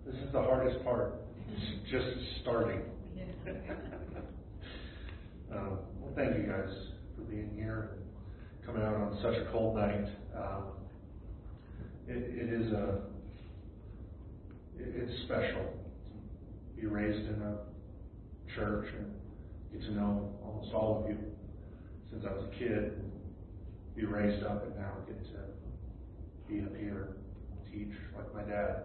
This is the hardest part. It's just starting. Well, thank you guys for being here, coming out on such a cold night. It's special to be raised in a church and get to know almost all of you since I was a kid, and be raised up and now get to be up here and teach like my dad.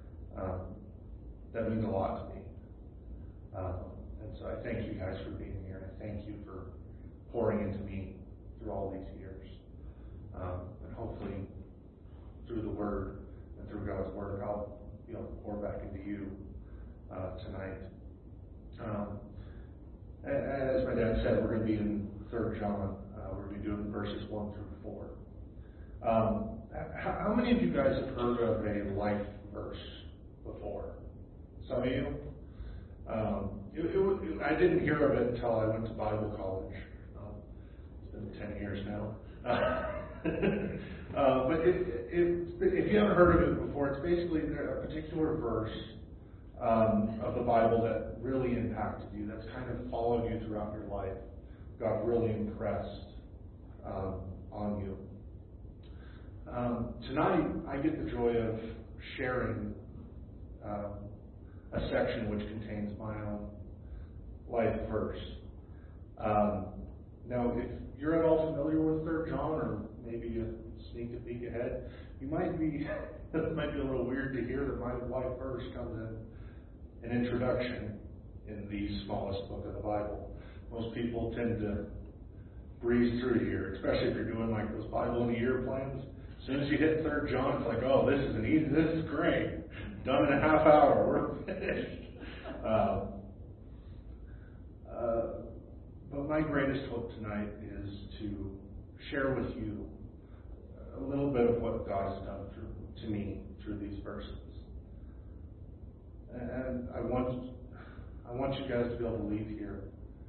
That means a lot to me. And so I thank you guys for being here, and I thank you for pouring into me through all these years. And hopefully through the Word and through God's Word, I'll be able to pour back into you tonight. As my dad said, we're going to be in 3 John. We're going to be doing verses 1 through 4. How many of you guys have heard of a life verse before? Some of you? I didn't hear of it until I went to Bible college. It's been 10 years now. But if you haven't heard of it before, it's basically a particular verse of the Bible that really impacted you, that's kind of followed you throughout your life, got really impressed on you. Tonight, I get the joy of sharing a section which contains my own life verse. Now, if you're at all familiar with 3 John, or maybe a sneak a peek ahead, you might be, it might be a little weird to hear that my life verse comes in an introduction in the smallest book of the Bible. Most people tend to breeze through here, especially if you're doing like those Bible in a year plans. As soon as you hit 3 John, it's like, oh, this is great. Done in a half hour. We're finished. But my greatest hope tonight is to share with you a little bit of what God has done to me through these verses. And I want you guys to be able to leave here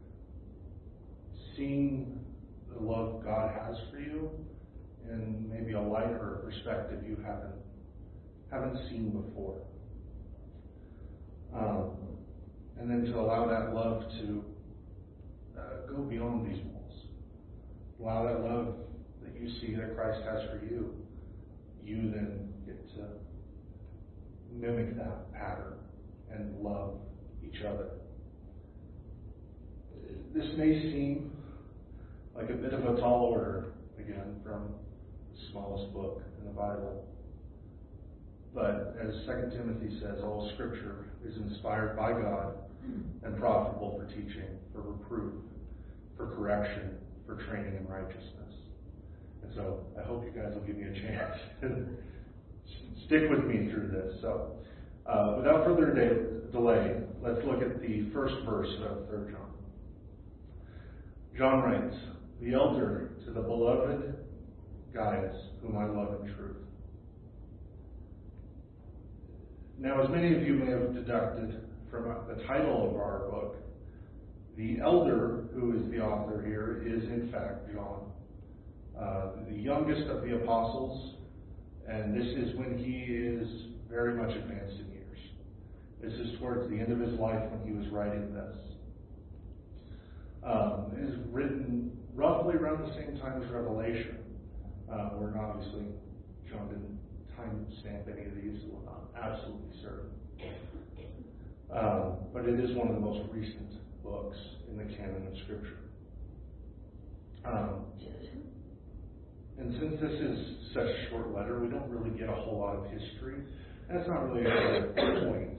seeing the love God has for you in maybe a lighter perspective you haven't seen before. And then to allow that love to go beyond these walls. Allow that love that you see that Christ has for you, you then get to mimic that pattern and love each other. This may seem like a bit of a tall order, again, from the smallest book in the Bible. But as 2 Timothy says, all Scripture is inspired by God and profitable for teaching, for reproof, for correction, for training in righteousness. And so I hope you guys will give me a chance to stick with me through this. So without further delay, let's look at the first verse of 3 John. John writes, "The elder to the beloved Gaius, whom I love in truth." Now, as many of you may have deducted from the title of our book, the elder, who is the author here, is in fact John, the youngest of the apostles, and this is when he is very much advanced in years. This is towards the end of his life when he was writing this. It is written roughly around the same time as Revelation, where obviously John didn't timestamp any of these, so we're not absolutely certain. But it is one of the most recent books in the canon of Scripture. And since this is such a short letter, we don't really get a whole lot of history. And that's not really the point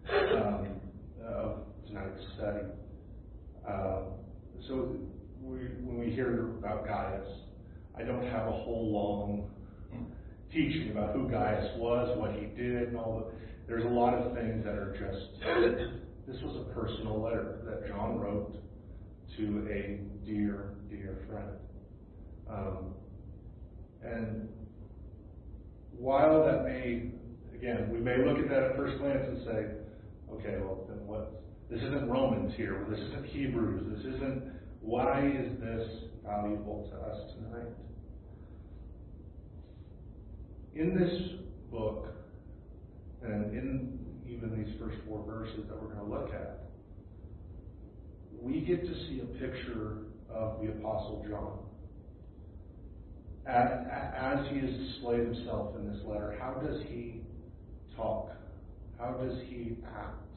of tonight's study. So when we hear about Gaius, I don't have a whole long teaching about who Gaius was, what he did, and all the. There's a lot of things that are just. This was a personal letter that John wrote to a dear, dear friend. And while that may, again, we may look at that at first glance and say, okay, well, then what? This isn't Romans here. This isn't Hebrews. This isn't. Why is this valuable to us tonight? In this book, and even these first 4 verses that we're going to look at, we get to see a picture of the Apostle John. As he has displayed himself in this letter, how does he talk? How does he act?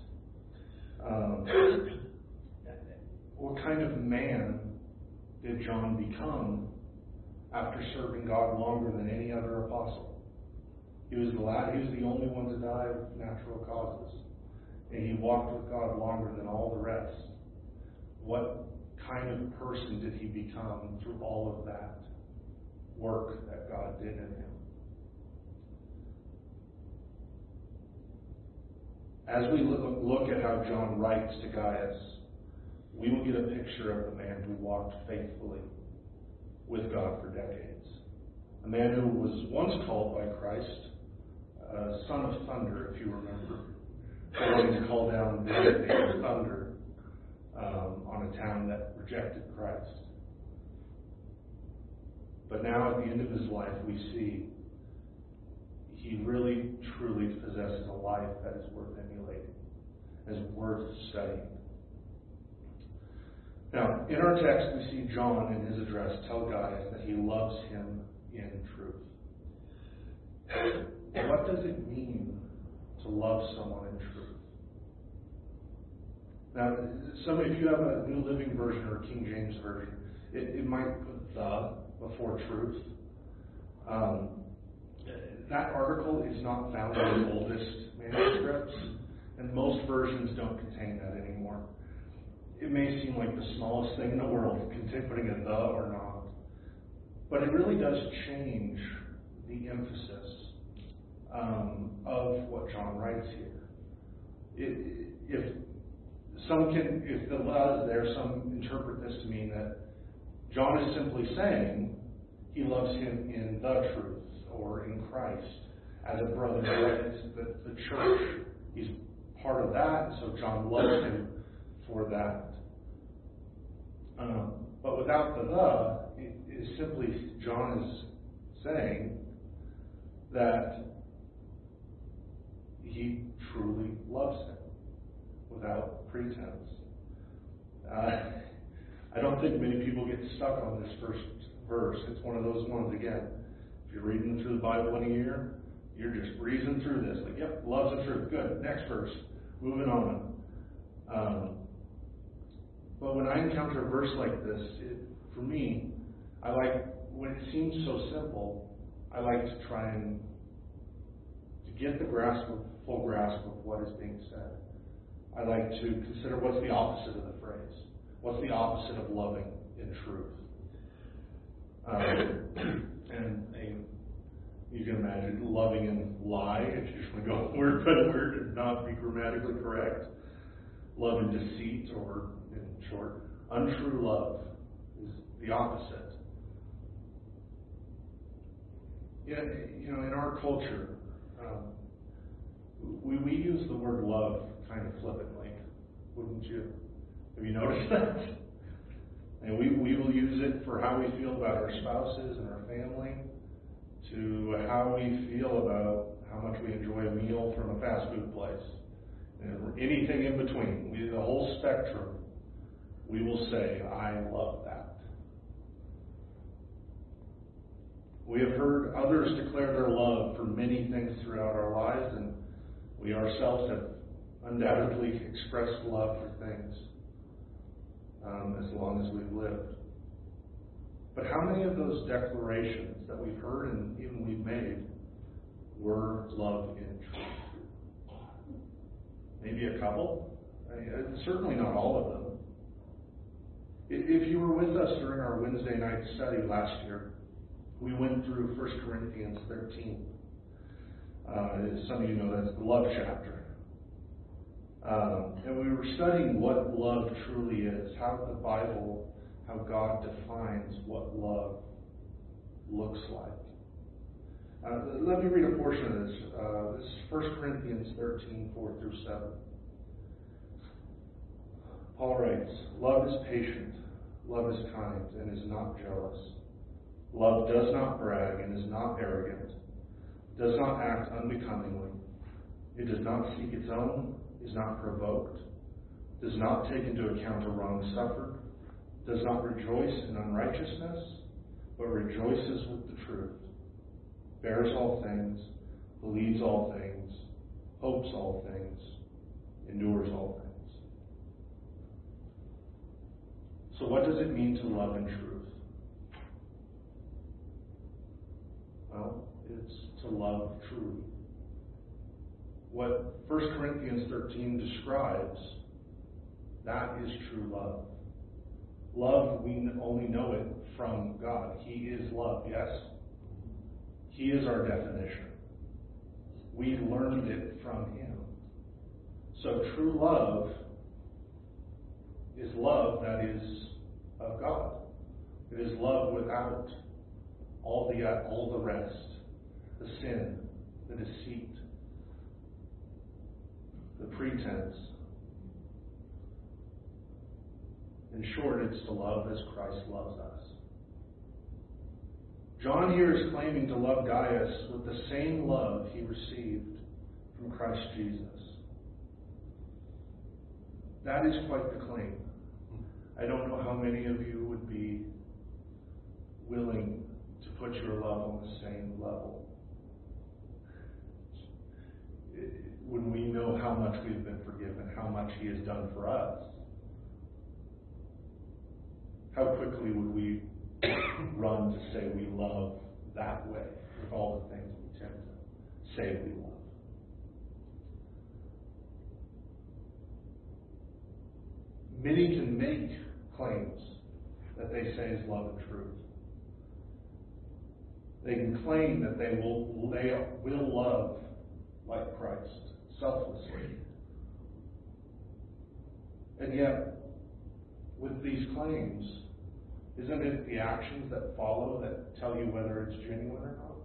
What kind of man did John become after serving God longer than any other apostle? He was the only one to die of natural causes. And he walked with God longer than all the rest. What kind of person did he become through all of that work that God did in him? As we look at how John writes to Gaius, we will get a picture of the man who walked faithfully with God for decades. A man who was once called by Christ son of thunder, if you remember, wanting to call down the thunder on a town that rejected Christ. But now at the end of his life, we see he really, truly possesses a life that is worth emulating, is worth studying. Now, in our text, we see John in his address tell Gaius that he loves him in truth. What does it mean to love someone in truth? Now, if you have a New Living Version or King James Version, it might put "the" before truth. That article is not found in the oldest manuscripts, and most versions don't contain that anymore. It may seem like the smallest thing in the world, putting a "the" or not, but it really does change the emphasis of what John writes here. If the "the" is there, some interpret this to mean that John is simply saying he loves him in the truth or in Christ as a brother. The church, he's part of that, so John loves him for that. But without the "the," it is simply John is saying that he truly loves him without pretense. I don't think many people get stuck on this first verse. It's one of those ones, again, if you're reading through the Bible in a year, you're just breezing through this. Like, yep, love's the truth. Good. Next verse. Moving on. But when I encounter a verse like this, for me, when it seems so simple, I like to try and to get the full grasp of what is being said. I like to consider what's the opposite of the phrase. What's the opposite of loving in truth? And you can imagine loving in lie, if you just want to go word by word and not be grammatically correct. Love in deceit, or in short, untrue love is the opposite. In our culture, we use the word love kind of flippantly, wouldn't you? Have you noticed that? And we will use it for how we feel about our spouses and our family, to how we feel about how much we enjoy a meal from a fast food place, and anything in between. The whole spectrum, we will say, I love that. We have heard others declare their love for many things throughout our lives, and we ourselves have undoubtedly expressed love for things as long as we've lived. But how many of those declarations that we've heard and even we've made were love in truth? Maybe a couple? Certainly not all of them. If you were with us during our Wednesday night study last year, we went through 1 Corinthians 13. As some of you know, that's the love chapter. And we were studying what love truly is, how the Bible, how God defines what love looks like. Let me read a portion of this. This is 1 Corinthians 13, 4 through 7. Paul writes, "Love is patient, love is kind, and is not jealous. Love does not brag and is not arrogant, does not act unbecomingly, It does not seek its own, is not provoked, does not take into account a wrong suffered, does not rejoice in unrighteousness, but rejoices with the truth, bears all things, believes all things, hopes all things, endures all things. So what does it mean to love in truth? Well, it's to love truly. What 1 Corinthians 13 describes, that is true love. Love, we only know it from God. He is love, yes? He is our definition. We learned it from Him. So true love is love that is of God. It is love without all the rest, the sin, the deceit, the pretense. In short, it's to love as Christ loves us. John here is claiming to love Gaius with the same love he received from Christ Jesus. That is quite the claim. I don't know how many of you would be willing to put your love on the same level when we know how much we've been forgiven, how much He has done for us. How quickly would we run to say we love that way with all the things we tend to say we love? Many can make claims that they say is love and truth. They can claim that they will love like Christ, selflessly. And yet, with these claims, isn't it the actions that follow that tell you whether it's genuine or not?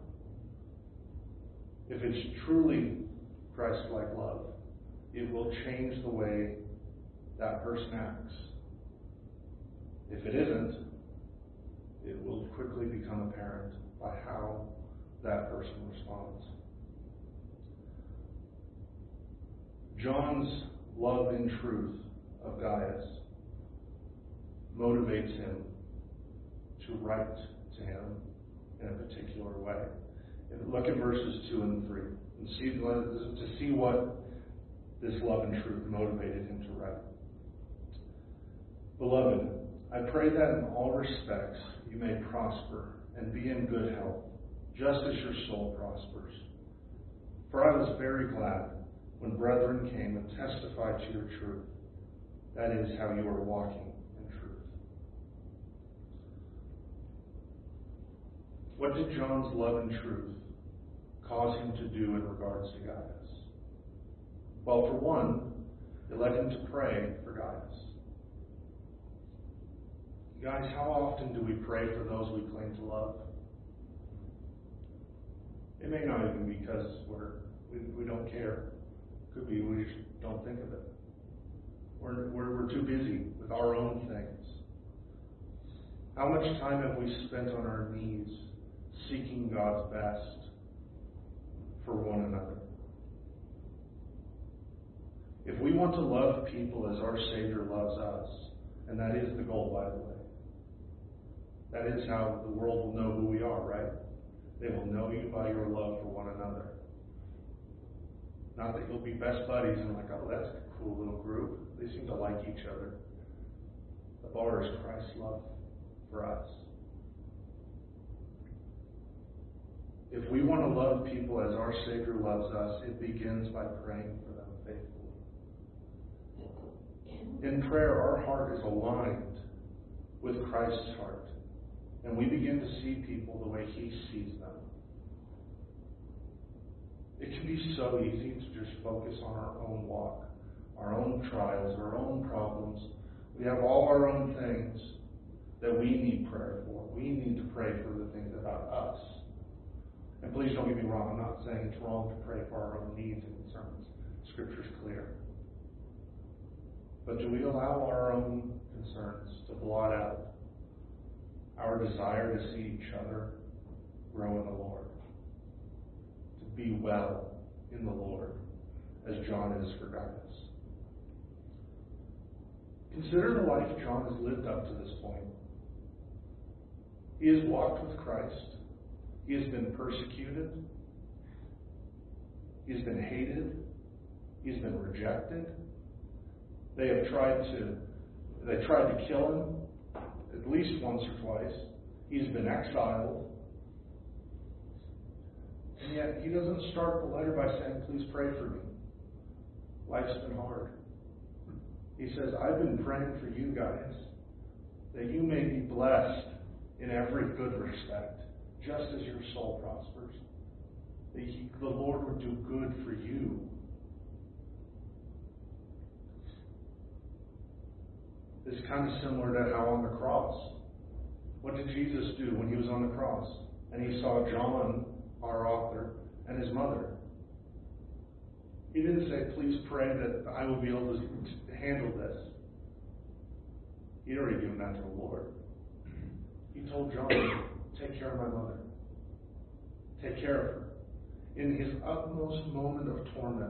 If it's truly Christ-like love, it will change the way that person acts. If it isn't, it will quickly become apparent by how that person responds. John's love in truth of Gaius motivates him to write to him in a particular way. And look at verses 2 and 3 and see what this love and truth motivated him to write. Beloved, I pray that in all respects you may prosper and be in good health, just as your soul prospers. For I was very glad when brethren came and testified to your truth. That is how you are walking in truth. What did John's love and truth cause him to do in regards to Gaius? Well, for one, it led him to pray for Gaius. Guys, how often do we pray for those we claim to love? It may not even be because we don't care. Could be we just don't think of it. We're too busy with our own things. How much time have we spent on our knees seeking God's best for one another? If we want to love people as our Savior loves us, and that is the goal, by the way, that is how the world will know who we are, right? They will know you by your love for one another. Not that you'll be best buddies and like, oh, that's a cool little group. They seem to like each other. The bar is Christ's love for us. If we want to love people as our Savior loves us, it begins by praying for them faithfully. In prayer, our heart is aligned with Christ's heart. And we begin to see people the way He sees them. It can be so easy to just focus on our own walk, our own trials, our own problems. We have all our own things that we need prayer for. We need to pray for the things about us. And please don't get me wrong, I'm not saying it's wrong to pray for our own needs and concerns. Scripture's clear. But do we allow our own concerns to blot out our desire to see each other grow in the Lord, to be well in the Lord, as John is for Gaius. Consider the life John has lived up to this point. He has walked with Christ. He has been persecuted. He has been hated. He has been rejected. They tried to kill him at least once or twice. He's been exiled. And yet he doesn't start the letter by saying, please pray for me. Life's been hard. He says, I've been praying for you guys, that you may be blessed in every good respect, just as your soul prospers. That the Lord would do good for you. It's kind of similar to how on the cross. What did Jesus do when he was on the cross? And he saw John, our author, and his mother. He didn't say, please pray that I will be able to handle this. He'd already given that to the Lord. He told John, take care of my mother. Take care of her. In his utmost moment of torment,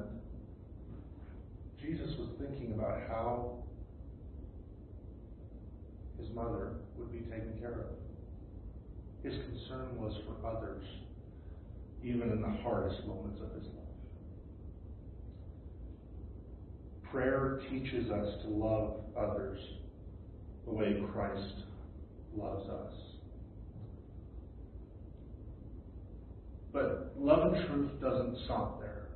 Jesus was thinking about how his mother would be taken care of. His concern was for others, even in the hardest moments of his life. Prayer teaches us to love others the way Christ loves us. But love and truth doesn't stop there.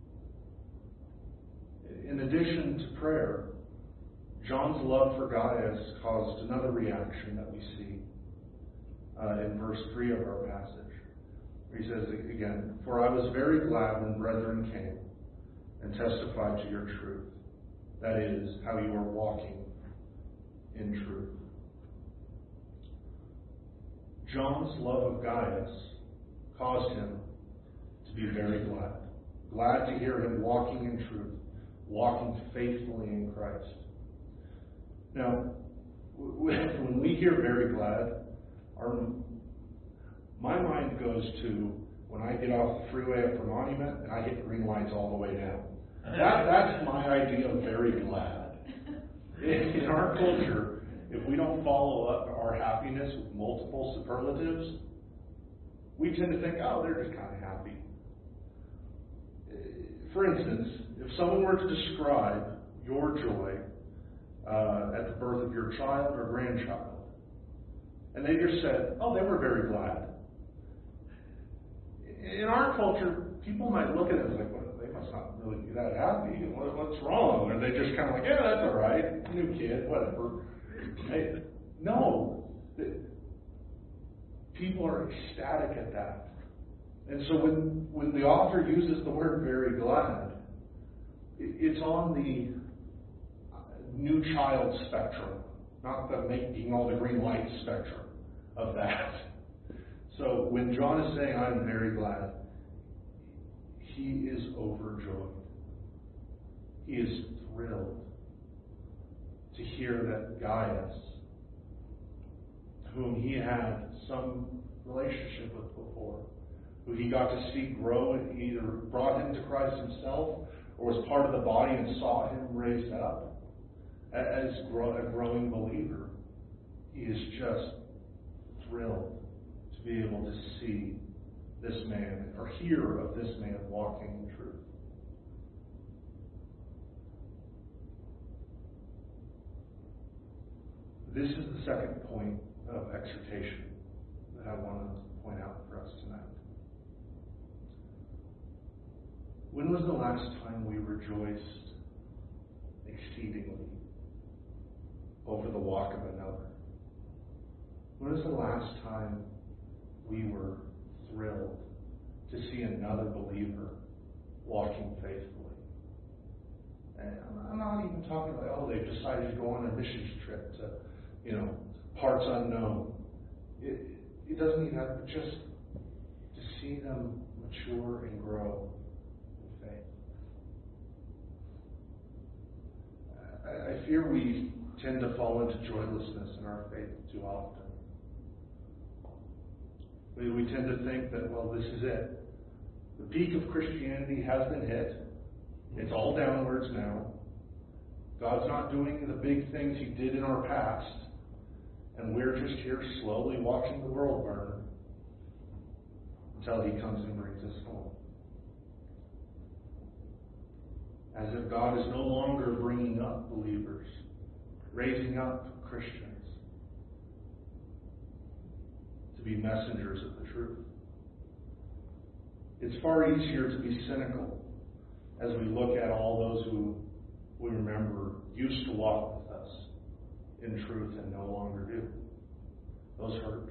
In addition to prayer, John's love for Gaius caused another reaction that we see in verse 3 of our passage. Where he says again, for I was very glad when brethren came and testified to your truth. That is, how you are walking in truth. John's love of Gaius caused him to be very glad. Glad to hear him walking in truth, walking faithfully in Christ. Now, when we hear very glad, my mind goes to when I get off the freeway up for Monument and I hit green lights all the way down. That's my idea of very glad. In our culture, if we don't follow up our happiness with multiple superlatives, we tend to think, oh, they're just kind of happy. For instance, if someone were to describe your joy at the birth of your child or grandchild, and they just said, oh, they were very glad. In our culture, people might look at it as like, well, they must not really be that happy. What's wrong? Or they just kind of like, yeah, that's all right. New kid, whatever. Hey, no. People are ecstatic at that. And so when the author uses the word very glad, it's on the new child spectrum, not the making all the green lights spectrum of that. So when John is saying, I'm very glad, he is overjoyed. He is thrilled to hear that Gaius, whom he had some relationship with before, who he got to see grow and either brought him to Christ himself or was part of the body and saw him raised up as a growing believer, he is just thrilled to be able to see this man or hear of this man walking in truth. This is the second point of exhortation that I want to point out for us tonight. When was the last time we rejoiced exceedingly over the walk of another? When was the last time we were thrilled to see another believer walking faithfully? And I'm not even talking about, oh, they've decided to go on a missions trip to, parts unknown. It doesn't even have, but just to see them mature and grow in faith. I fear we tend to fall into joylessness in our faith too often. We tend to think that, well, this is it. The peak of Christianity has been hit. It's all downwards now. God's not doing the big things he did in our past, and we're just here slowly watching the world burn until he comes and brings us home. As if God is no longer bringing up believers, raising up Christians to be messengers of the truth. It's far easier to be cynical as we look at all those who we remember used to walk with us in truth and no longer do. Those hurt.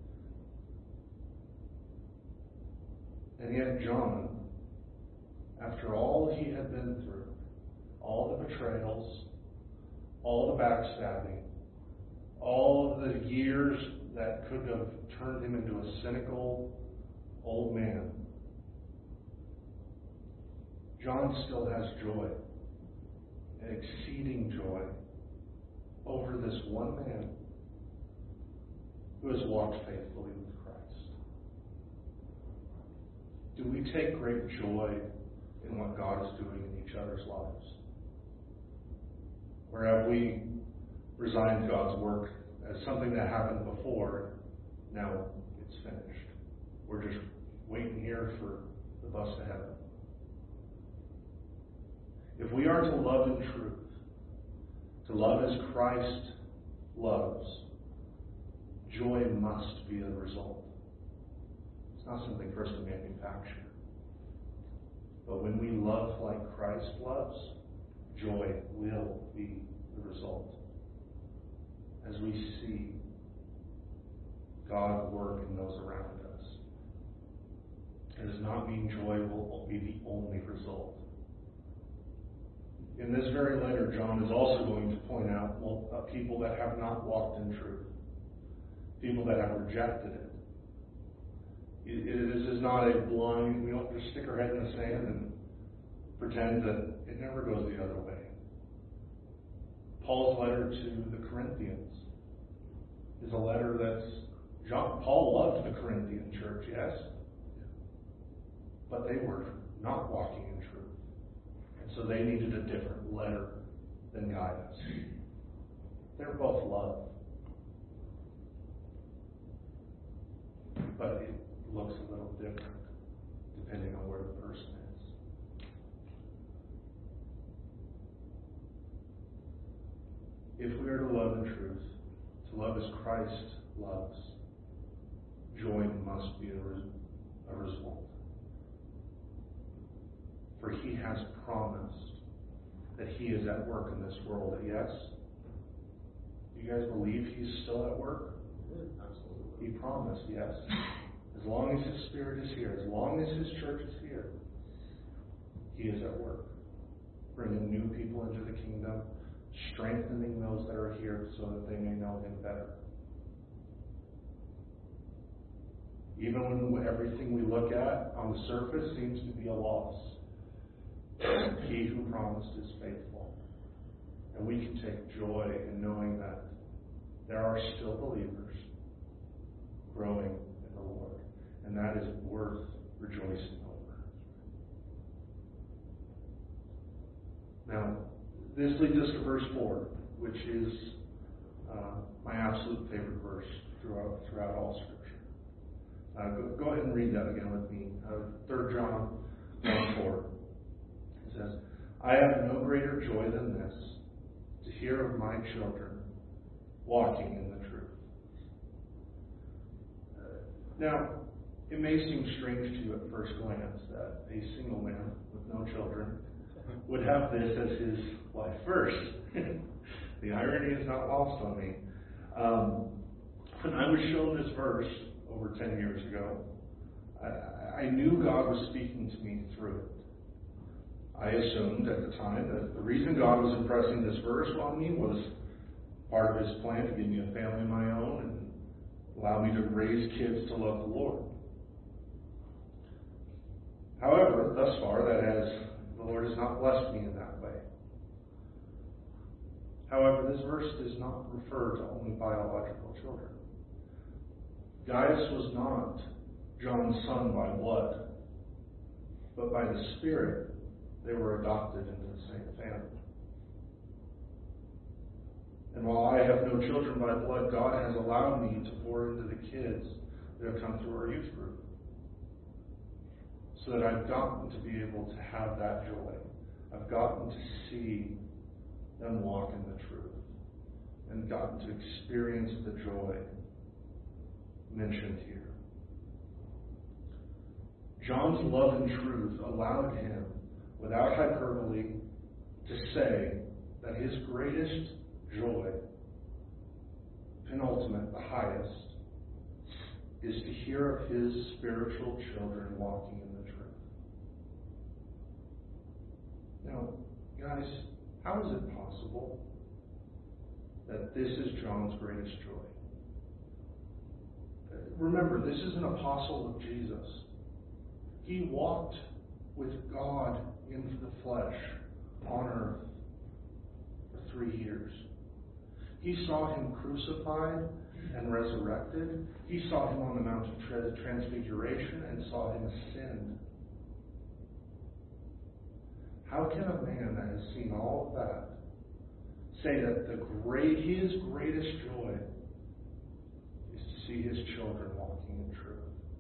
And yet John, after all he had been through, all the betrayals, all the backstabbing, all of the years that could have turned him into a cynical old man, John still has joy, an exceeding joy, over this one man who has walked faithfully with Christ. Do we take great joy in what God is doing in each other's lives? Or have we resigned God's work as something that happened before, now it's finished? We're just waiting here for the bus to heaven. If we are to love in truth, to love as Christ loves, joy must be the result. It's not something for us to manufacture. But when we love like Christ loves, joy will be the result. As we see God work in those around us. It does not mean joy will be the only result. In this very letter, John is also going to point out people that have not walked in truth, people that have rejected it. This is not a blind, we don't just stick our head in the sand and pretend that it never goes the other way. Paul's letter to the Corinthians is a letter Paul loved the Corinthian church, yes, but they were not walking in truth. So they needed a different letter than guide us. They're both love. But it looks a little different depending on where the person is. If we are to love in truth, to love as Christ loves, joy must be a result. For he has promised that he is at work in this world. Yes? Do you guys believe he's still at work? Absolutely. He promised, yes. As long as his Spirit is here, as long as his church is here, he is at work. Bringing new people into the kingdom, strengthening those that are here so that they may know him better. Even when everything we look at on the surface seems to be a loss, he who promised is faithful. And we can take joy in knowing that there are still believers growing in the Lord. And that is worth rejoicing over. Now, this leads us to verse 4, which is my absolute favorite verse throughout all Scripture. Go ahead and read that again with me. 3 John 1:4. It says, I have no greater joy than this, to hear of my children walking in the truth. Now, it may seem strange to you at first glance that a single man with no children would have this as his life verse. The irony is not lost on me. When I was shown this verse over 10 years ago, I knew God was speaking to me through it. I assumed at the time that the reason God was impressing this verse on me was part of his plan to give me a family of my own and allow me to raise kids to love the Lord. However, thus far, the Lord has not blessed me in that way. However, this verse does not refer to only biological children. Gaius was not John's son by blood, but by the Spirit They were adopted into the same family. And while I have no children by blood, God has allowed me to pour into the kids that have come through our youth group, so that I've gotten to be able to have that joy. I've gotten to see them walk in the truth and gotten to experience the joy mentioned here. John's love and truth allowed him, without hyperbole, to say that his greatest joy, penultimate, the highest, is to hear of his spiritual children walking in the truth. Now, guys, how is it possible that this is John's greatest joy? Remember, this is an apostle of Jesus. He walked with God in the flesh on earth for 3 years. He saw him crucified and resurrected. He saw him on the Mount of Transfiguration and saw him ascend. How can a man that has seen all of that say that his greatest joy is to see his children walking in truth?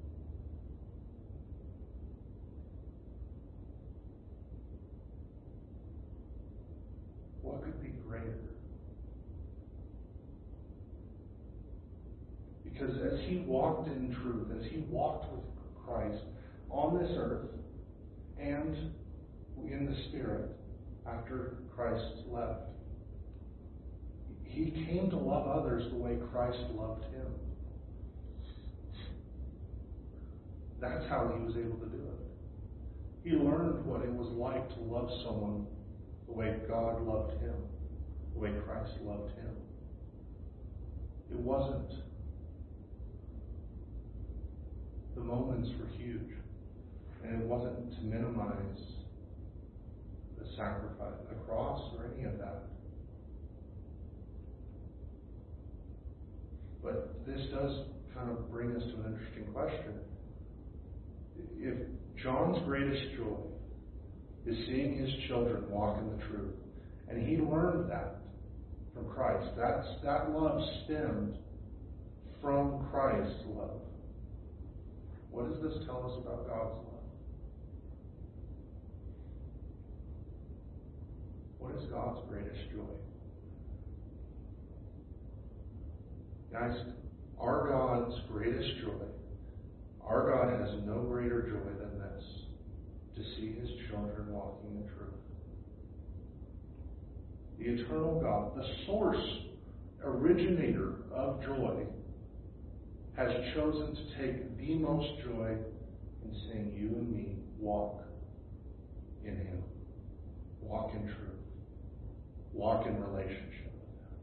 What could be greater? Because as he walked in truth, as he walked with Christ on this earth and in the Spirit after Christ left, he came to love others the way Christ loved him. That's how he was able to do it. He learned what it was like to love someone the way God loved him, the way Christ loved him. It wasn't. The moments were huge, and it wasn't to minimize the sacrifice, the cross, or any of that. But this does kind of bring us to an interesting question. If John's greatest joy is seeing his children walk in the truth, and he learned that from Christ, that love stemmed from Christ's love. What does this tell us about God's love? What is God's greatest joy? Guys, our God's greatest joy, our God has no greater joy than this, to see his children walking in truth. The eternal God, the source, originator of joy, has chosen to take the most joy in seeing you and me walk in him, walk in truth, walk in relationship with him.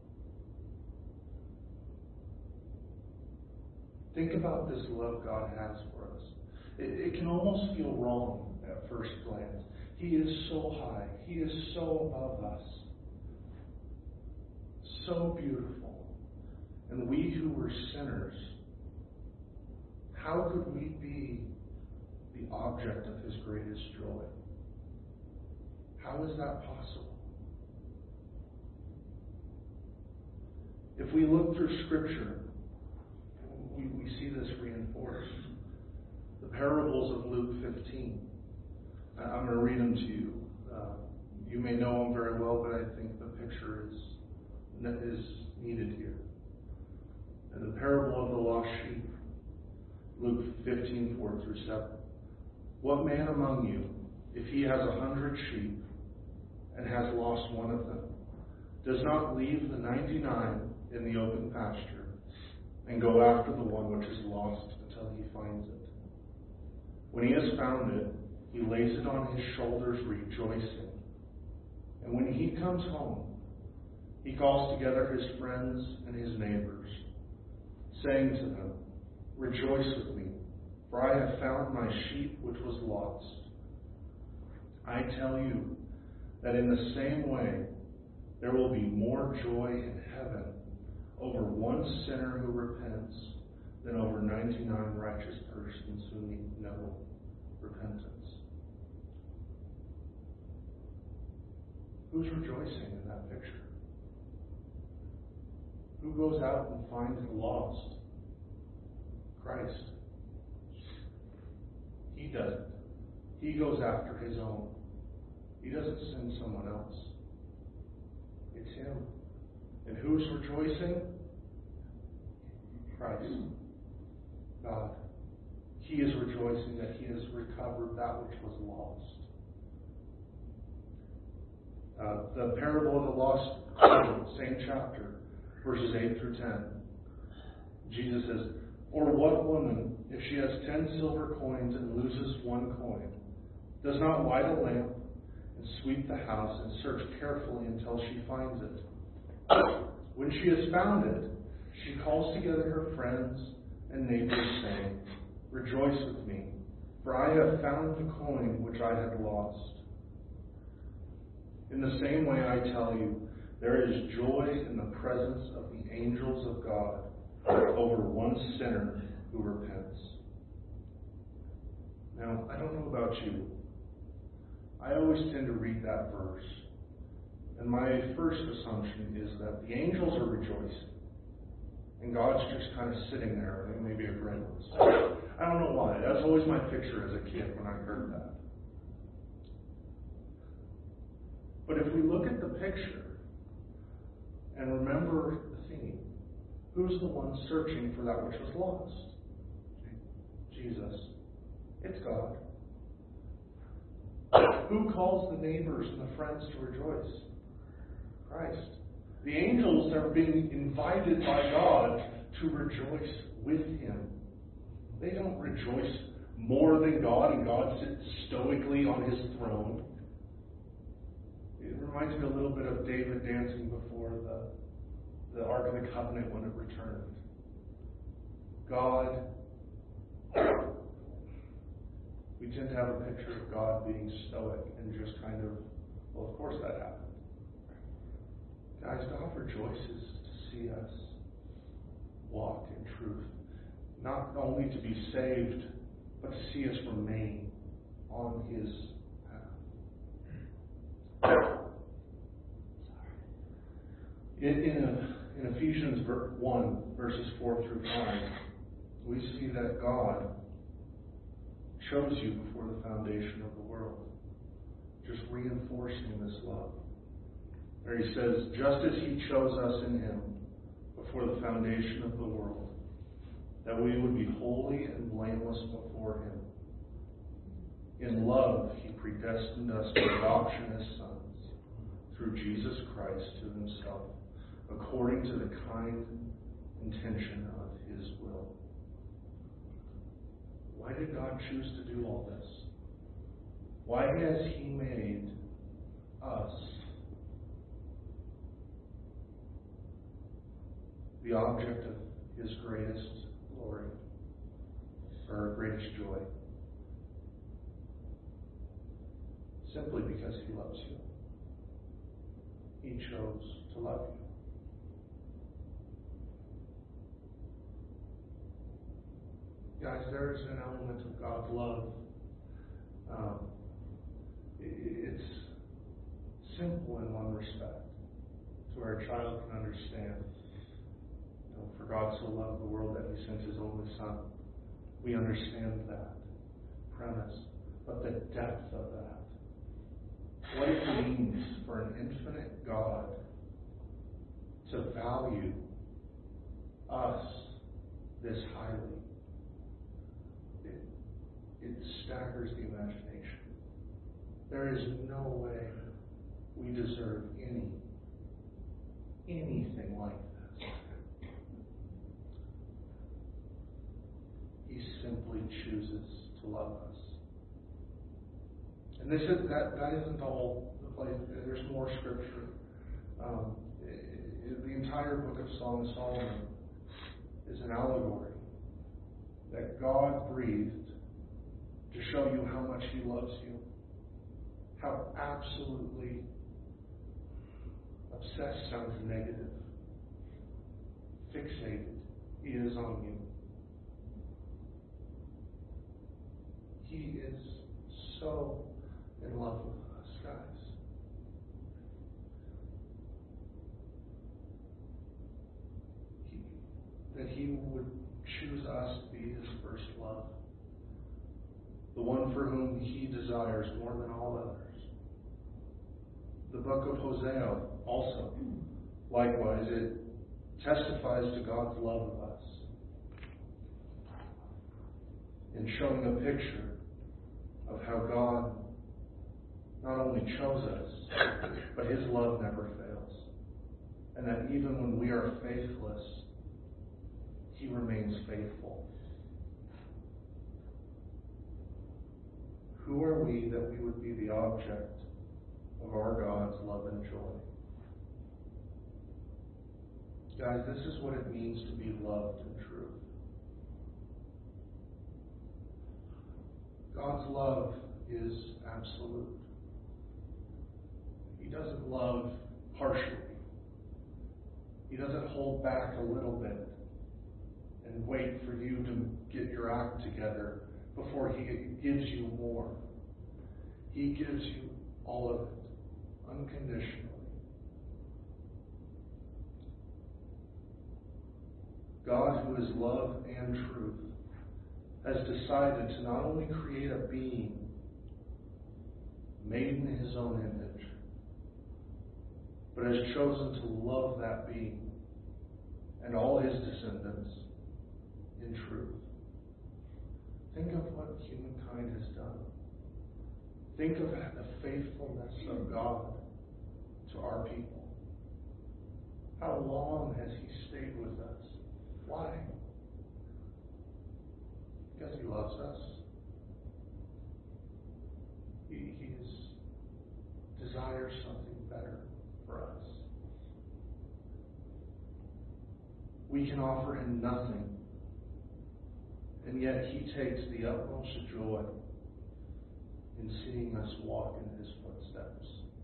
Think about this love God has for us. It can almost feel wrong at first glance. He is so high. He is so above us. So beautiful. And we who were sinners, how could we be the object of his greatest joy? How is that possible? If we look through Scripture, we see this reinforced. The parables of Luke 15. I'm going to read them to you. You may know them very well, but I think the picture is needed here. And the parable of the lost sheep. Luke 15, 4 through 7. What man among you, if he has 100 sheep and has lost one of them, does not leave the 99 in the open pasture and go after the one which is lost until he finds it? When he has found it, he lays it on his shoulders, rejoicing. And when he comes home, he calls together his friends and his neighbors, saying to them, "Rejoice with me, for I have found my sheep which was lost." I tell you that in the same way there will be more joy in heaven over one sinner who repents than over 99 righteous persons who need no repentance. Who's rejoicing in that picture? Who goes out and finds the lost? Christ. He doesn't. He goes after his own. He doesn't send someone else. It's him. And who's rejoicing? Christ. God. He is rejoicing that he has recovered that which was lost. The parable of the lost coin, same chapter, verses 8 through 10. Jesus says, "Or what woman, if she has 10 silver coins and loses one coin, does not light a lamp and sweep the house and search carefully until she finds it? When she has found it, she calls together her friends and neighbors, saying, 'Rejoice with me, for I have found the coin which I had lost.' In the same way, I tell you, there is joy in the presence of the angels of God over one sinner who repents." Now, I don't know about you. I always tend to read that verse, and my first assumption is that the angels are rejoicing, and God's just kind of sitting there, maybe a grin. I don't know why. That's always my picture as a kid when I heard that. But if we look at the picture and remember the theme, who's the one searching for that which was lost? Jesus. It's God. Who calls the neighbors and the friends to rejoice? Christ. The angels are being invited by God to rejoice with him. They don't rejoice more than God, and God sits stoically on his throne. It reminds me a little bit of David dancing before the Ark of the Covenant when it returned. God, we tend to have a picture of God being stoic and just kind of, well, of course that happened. Guys, God rejoices to see us walk in truth. Not only to be saved, but to see us remain on his path. In Ephesians 1, verses 4 through 5, we see that God chose you before the foundation of the world. Just reinforcing this love. There he says, just as he chose us in him before the foundation of the world, that we would be holy and blameless before him. In love, he predestined us to adoption as sons through Jesus Christ to himself, according to the kind intention of his will. Why did God choose to do all this? Why has he made us the object of his greatest glory, or greatest joy? Simply because he loves you. He chose to love you. Guys, there is an element of God's love. It's simple in one respect, to where a child can understand. For God so loved the world that he sent his only Son. We understand that premise, but the depth of that, what it means for an infinite God to value us this highly, it staggers the imagination. There is no way we deserve anything like this. He simply chooses to love us. And that isn't all the place. There's more scripture. The entire book of Song of Solomon is an allegory that God breathed to show you how much he loves you, how absolutely obsessed sounds negative, fixated he is on you. He is so in love with us, guys. He would choose us to be His first love, the one for whom He desires more than all others. The book of Hosea also, likewise, it testifies to God's love of us in showing a picture of how God not only chose us, but His love never fails. And that even when we are faithless, He remains faithful. Who are we that we would be the object of our God's love and joy? Guys, this is what it means to be loved in truth. God's love is absolute. He doesn't love partially. He doesn't hold back a little bit and wait for you to get your act together before He gives you more. He gives you all of it, unconditionally. God, who is love and truth, has decided to not only create a being made in His own image, but has chosen to love that being and all his descendants in truth. Think of what humankind has done. Think of the faithfulness of God to our people. How long has He stayed with us? Why? Because He loves us. He desires something better for us. We can offer Him nothing, and yet He takes the utmost joy in seeing us walk in His footsteps.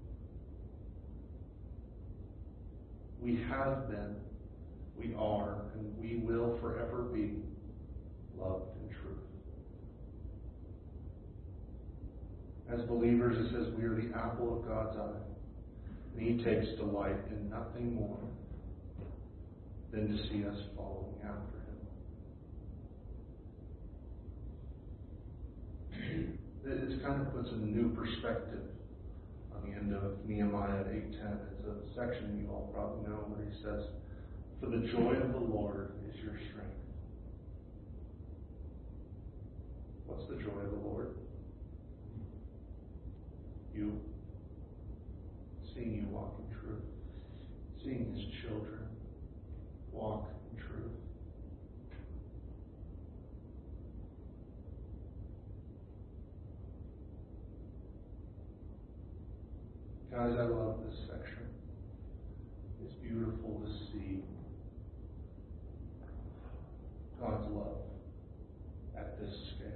We have been, we are, and we will forever be loved in truth. As believers, it says we are the apple of God's eye, and He takes delight in nothing more than to see us following after Him. It kind of puts a new perspective on the end of Nehemiah 8:10. It's a section you all probably know where he says, "For the joy of the Lord is your strength." What's the joy of the Lord? You. Seeing you walk in truth. Seeing His children walk in truth. Guys, I love this section. It's beautiful to see God's love at this scale.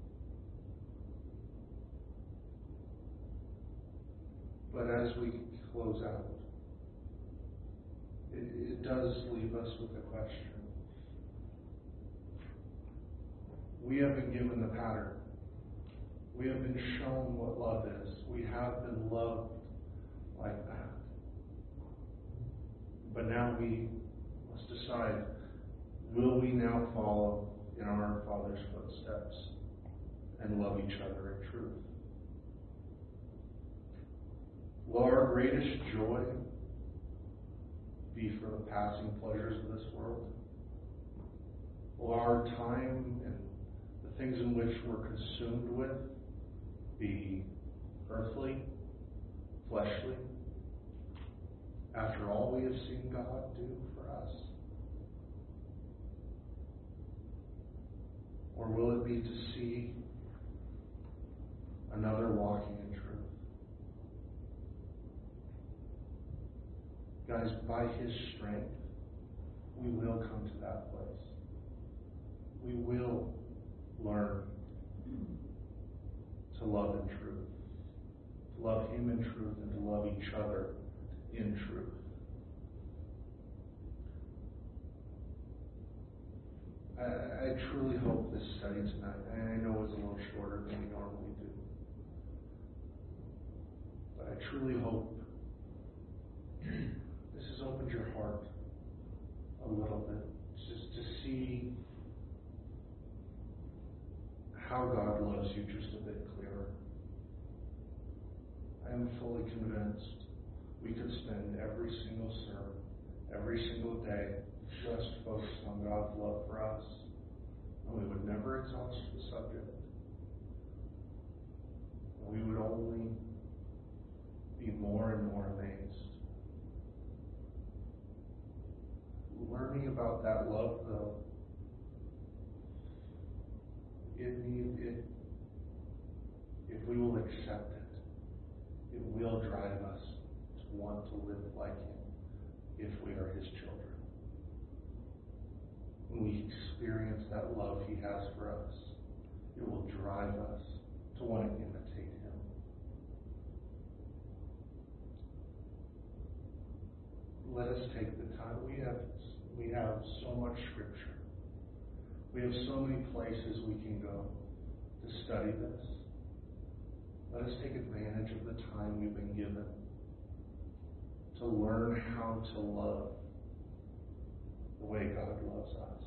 But as we close out, it does leave us with a question. We have been given the pattern. We have been shown what love is. We have been loved like that. But now we must decide, will we now follow in our Father's footsteps and love each other in truth? Will our greatest joy be for the passing pleasures of this world? Will our time and the things in which we're consumed with be earthly, fleshly, after all we have seen God do for us? Or will it be to see another walking in truth? Guys, by His strength, we will come to that place. We will learn to love in truth, to love Him in truth, and to love each other in truth. I truly hope this study tonight, and I know it's a little shorter than we normally do, but I truly hope this has opened your heart a little bit. It's just to see how God loves you just a bit clearer. I am fully convinced we could spend every single sermon, every single day, just focused on God's love for us, and we would never exhaust the subject. We would only be more and more amazed. Learning about that love, though, if we will accept it, it will drive us to want to live like Him if we are His children. When we experience that love He has for us, it will drive us to want to imitate Him. Let us take the time. We have so much Scripture. We have so many places we can go to study this. Let us take advantage of the time we've been given to learn how to love the way God loves us,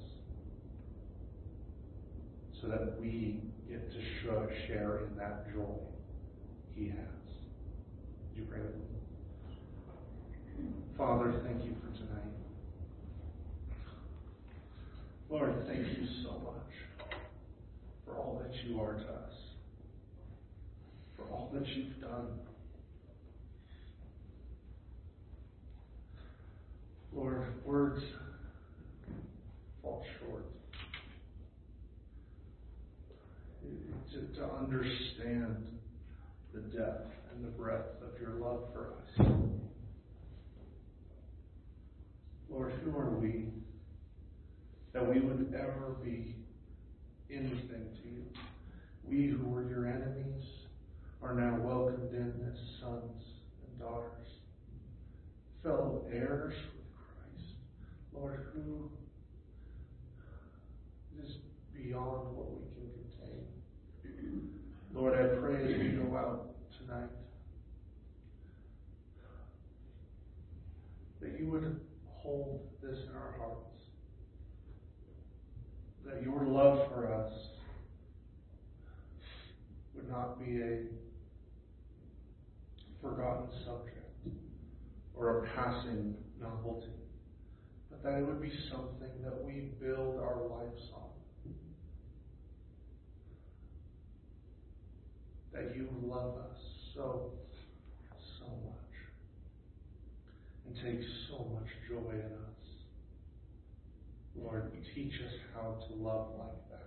so that we get to share in that joy He has. Would you pray with me? Father, thank you for tonight. Lord, thank you so much for all that you are to us, for all that you've done. Lord, words fall short to understand the depth and the breadth of your love for us. Lord, who are we that we would ever be anything to you? We who were your enemies are now welcomed in as sons and daughters, fellow heirs with Christ. Lord, who is beyond what we can contain. Lord, I pray as we go out tonight that you would hold this in our hearts, that your love for us would not be a forgotten subject or a passing novelty, but that it would be something that we build our lives on. That you love us so much and take so much joy in us. Lord, teach us how to love like that.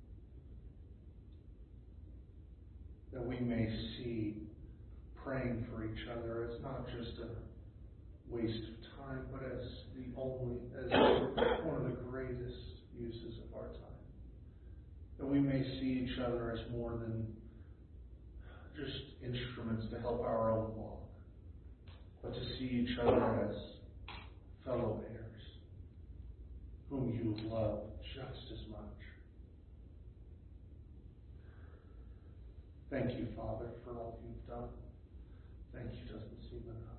That we may see praying for each other as not just a waste of time, but as one of the greatest uses of our time. That we may see each other as more than just instruments to help our own walk, but to see each other as fellow heirs, whom you love just as much. Thank you, Father, for all you've done. Thank you doesn't seem enough.